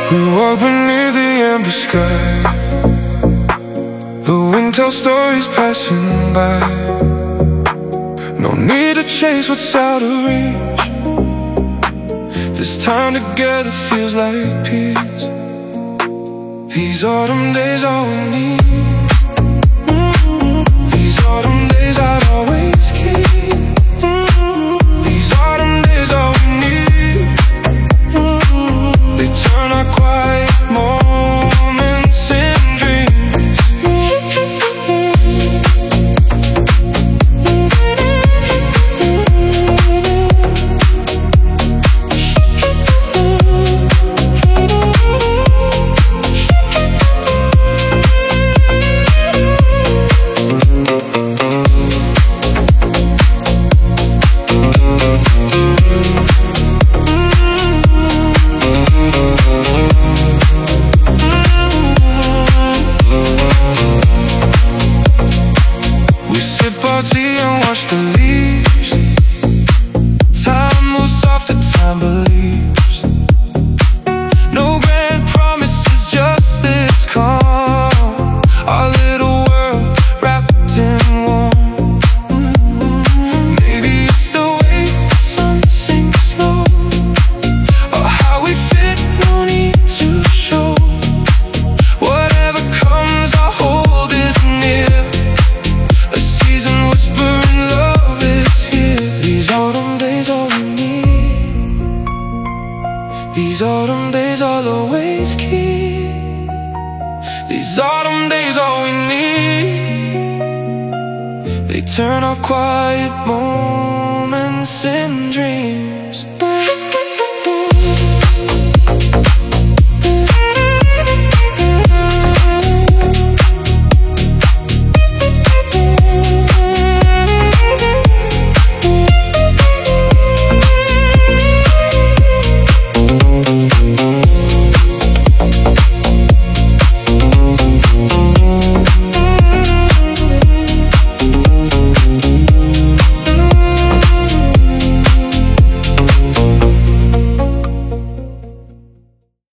We walk beneath the amber sky. The wind tells stories passing by. No need to chase what's out of reach. This time together feels like peace. These autumn days are we need. These autumn days I'd always keep. These autumn days are we need. They turn our quiet moments in dreams. Tea and watch the leaves. Time moves soft, the time believes. No grand promises, just this calm. Our little world wrapped in warmth. Maybe it's the way the sun sinks slow, or how we fit, no need to show. Whatever comes, our hold is near. A season whispering love is here. These autumn days all we need. These autumn days I'll always keep. These autumn days all we need. They turn our quiet moments